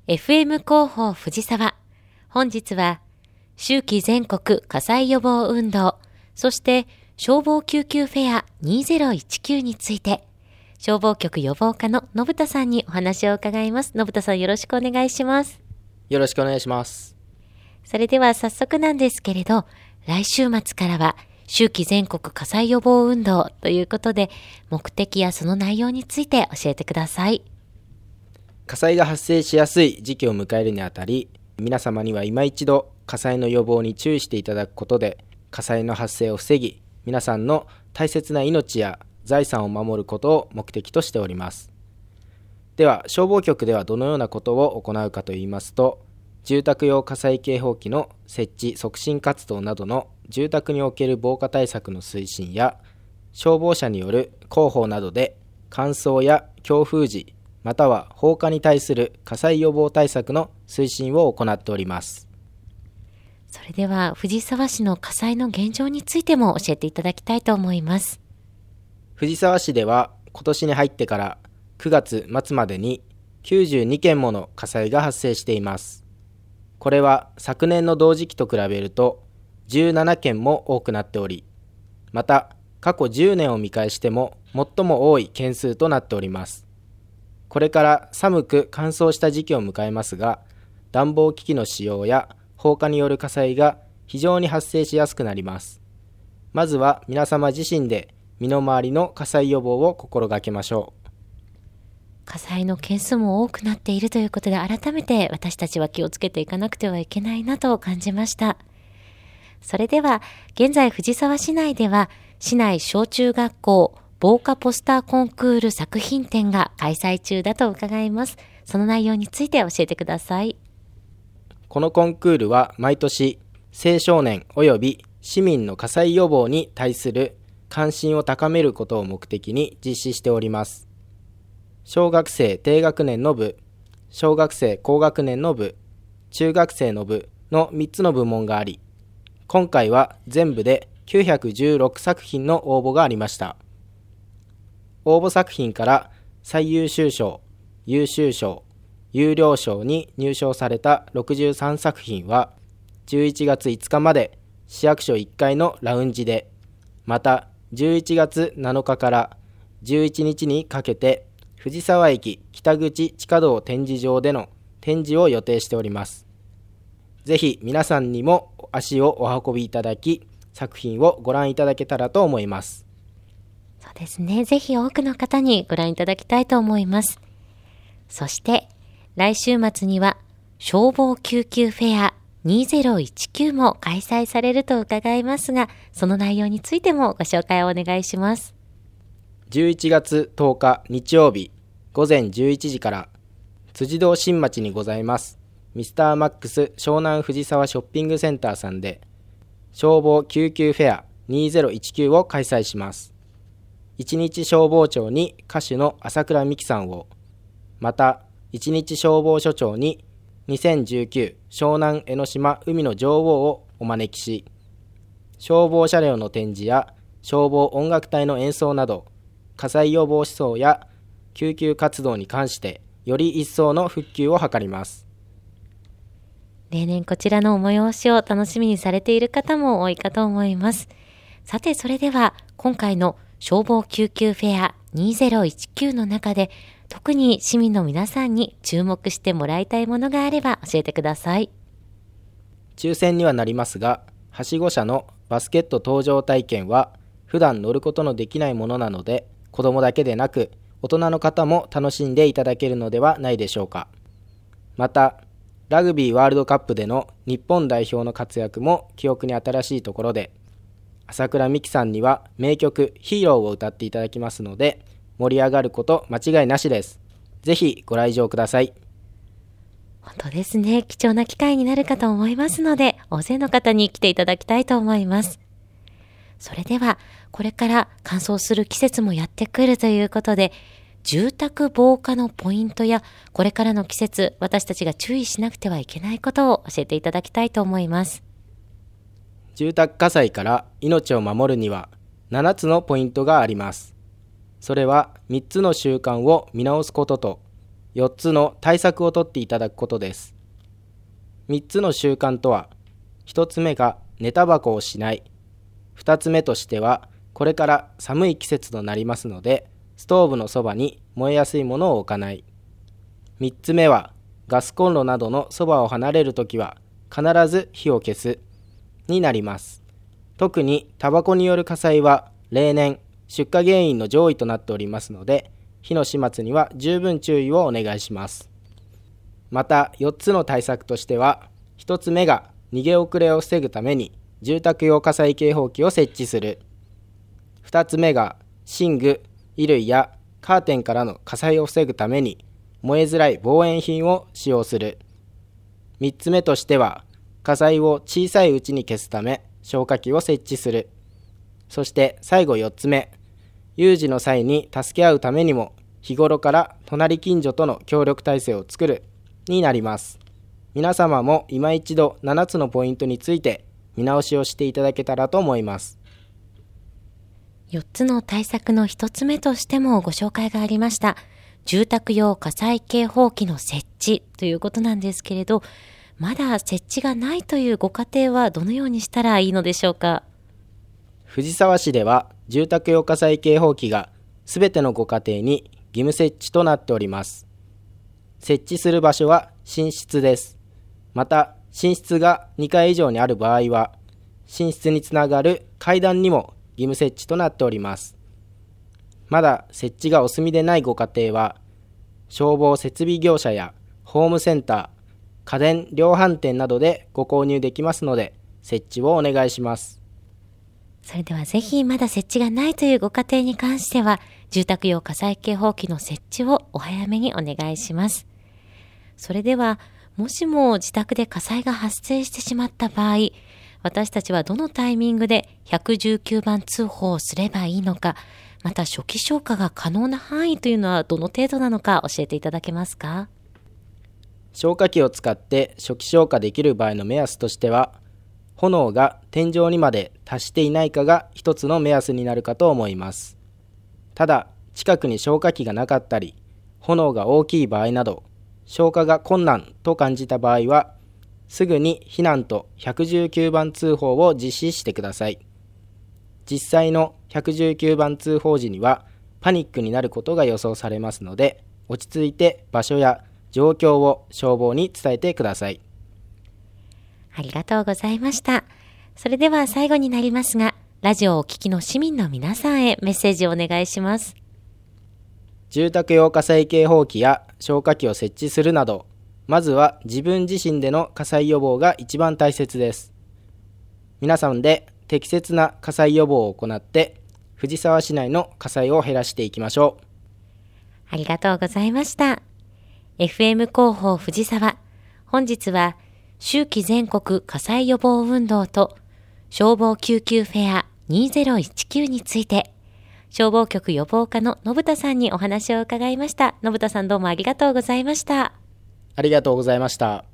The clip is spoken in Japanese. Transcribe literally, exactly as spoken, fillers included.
エフエム 広報藤沢。本日は秋季全国火災予防運動、そして消防救急フェアにせんじゅうきゅうについて、消防局予防課の信田さんにお話を伺います。信田さん、よろしくお願いします。 よろしくお願いします。 それでは早速なんですけれど、来週末からは秋季全国火災予防運動ということで、目的やその内容について教えてください。 火災が発生しやすい時期を迎えるにあたり、皆様には今一度火災の予防に注意していただくことで、火災の発生を防ぎ、皆さんの大切な命や財産を守ることを目的としております。では、消防局ではどのようなことを行うかといいますと、住宅用火災警報器の設置促進活動などの住宅における防火対策の推進や、消防車による広報などで乾燥や強風時、または放火に対する火災予防対策の推進を行っております。 それでは藤沢市の火災の現状についても教えていただきたいと思います。 藤沢市では今年に入ってからくがつ末までにきゅうじゅうにけんもの火災が発生しています。これは昨年の同時期と比べるとじゅうななけんも多くなっており、また過去じゅうねんを見返しても最も多い件数となっております。これから寒く乾燥した時期を迎えますが、暖房機器の使用や放火による火災が非常に発生しやすくなります。まずは皆様自身で身の回りの火災予防を心がけましょう。 火災の件数も多くなっているということで、改めて私たちは気をつけていかなくてはいけないなと感じました。それでは現在藤沢市内では市内小中学校防火ポスターコンクール作品展が開催中だと伺います。その内容について教えてください。 このコンクールは毎年青少年及び市民の火災予防に対する関心を高めることを目的に実施しております。小学生低学年の部、小学生高学年の部、中学生の部のみっつの部門があり、今回は全部できゅうひゃくじゅうろくさくひんの応募がありました。応募作品から最優秀賞、優秀賞、優良賞に入賞されたろくじゅうさんさくひんはじゅういちがついつかまで市役所いっかいのラウンジで、またじゅういちがつなのかからじゅういちにちにかけて藤沢駅北口地下道展示場での展示を予定しております。ぜひ皆さんにも足をお運びいただき、作品をご覧いただけたらと思います。 そうですね。ぜひ多くの方にご覧いただきたいと思います。そして来週末には消防救急フェアにせんじゅうきゅうも開催されると伺いますが、その内容についてもご紹介をお願いします。 じゅういちがつとおか日曜日ごぜんじゅういちじから辻堂新町にございますミスターマックス湘南藤沢ショッピングセンターさんで消防救急フェアにせんじゅうきゅうを開催します。一日消防長に歌手の朝倉美希さんを、また一日消防署長ににせんじゅうきゅう湘南江ノ島海の女王をお招きし、消防車両の展示や消防音楽隊の演奏など火災予防思想や救急活動に関してより一層の復旧を図ります。 例年こちらの催しを楽しみにされている方も多いかと思います。さて、それでは今回の消防救急フェアにせんじゅうきゅうの中で特に市民の皆さんに注目してもらいたいものがあれば教えてください。 抽選にはなりますが、はしご車のバスケット搭乗体験は普段乗ることのできないものなので、子供だけでなく大人の方も楽しんでいただけるのではないでしょうか。またラグビーワールドカップでの日本代表の活躍も記憶に新しいところで、朝倉美希さんには名曲ヒーローを歌っていただきますので、盛り上がること間違いなしです。ぜひご来場ください。 本当ですね。貴重な機会になるかと思いますので、大勢の方に来ていただきたいと思います。それではこれから乾燥する季節もやってくるということで、住宅防火のポイントやこれからの季節私たちが注意しなくてはいけないことを教えていただきたいと思います。 住宅火災から命を守るにはななつのポイントがあります。それはみっつの習慣を見直すこととよっつの対策をとっていただくことです。みっつの習慣とは、ひとつめが寝タバコをしない。ふたつめとしては、これから寒い季節となりますので、ストーブのそばに燃えやすいものを置かない。みっつめは、ガスコンロなどのそばを離れるときは、必ず火を消すになります。特にタバコによる火災は例年出火原因の上位となっておりますので、火の始末には十分注意をお願いします。またよっつの対策としては、ひとつめが逃げ遅れを防ぐために住宅用火災警報器を設置する。ふたつめが寝具、衣類やカーテンからの火災を防ぐために燃えづらい防煙品を使用する。みっつめとしては、火災を小さいうちに消すため消火器を設置する。そして最後よっつめ、有事の際に助け合うためにも日頃から隣近所との協力体制を作るになります。皆様も今一度ななつのポイントについて見直しをしていただけたらと思います。 よっつの対策のひとつめとしてもご紹介がありました住宅用火災警報器の設置ということなんですけれど、まだ設置がないというご家庭はどのようにしたらいいのでしょうか。 藤沢市では住宅用火災警報器がすべてのご家庭に義務設置となっております。設置する場所は寝室です。また寝室がにかい以上にある場合は、寝室につながる階段にも義務設置となっております。まだ設置がお済みでないご家庭は、消防設備業者やホームセンター、家電量販店などでご購入できますので、設置をお願いします。 それではぜひまだ設置がないというご家庭に関しては、住宅用火災警報器の設置をお早めにお願いします。それでは、もしも自宅で火災が発生してしまった場合、私たちはどのタイミングでひゃくじゅうきゅうばん通報をすればいいのか、また初期消火が可能な範囲というのはどの程度なのか教えていただけますか。 消火器を使って初期消火できる場合の目安としては、炎が天井にまで達していないかが一つの目安になるかと思います。ただ、近くに消火器がなかったり、炎が大きい場合など、消火が困難と感じた場合は、すぐに避難とひゃくじゅうきゅうばん通報を実施してください。実際のひゃくじゅうきゅうばん通報時にはパニックになることが予想されますので、落ち着いて場所や状況を消防に伝えてください。 ありがとうございました。それでは最後になりますが、ラジオをお聞きの市民の皆さんへメッセージをお願いします。 住宅用火災警報器や消火器を設置するなど、まずは自分自身での火災予防が一番大切です。皆さんで適切な火災予防を行って、藤沢市内の火災を減らしていきましょう。 ありがとうございました。エフエム 広報藤沢。本日は、秋季全国火災予防運動と消防救急フェアにせんじゅうきゅうについて、消防局予防課の信田さんにお話を伺いました。信田さんどうもありがとうございました。 ありがとうございました。